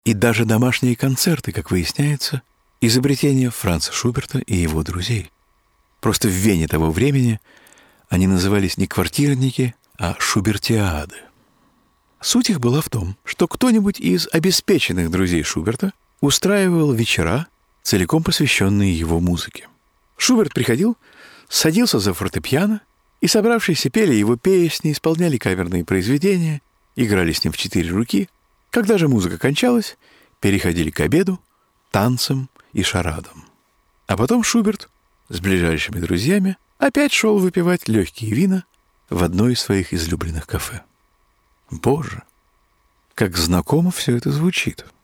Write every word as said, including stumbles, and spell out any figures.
И даже домашние концерты, как выясняется, изобретение Франца Шуберта и его друзей. Просто в Вене того времени они назывались не квартирники, а шубертиады. Суть их была в том, что кто-нибудь из обеспеченных друзей Шуберта устраивал вечера, целиком посвященные его музыке. Шуберт приходил, садился за фортепиано, и собравшиеся пели его песни, исполняли каверные произведения, играли с ним в четыре руки. Когда же музыка кончалась, переходили к обеду, танцам и шарадам. А потом Шуберт с ближайшими друзьями опять шел выпивать легкие вина в одно из своих излюбленных кафе. Боже, как знакомо все это звучит!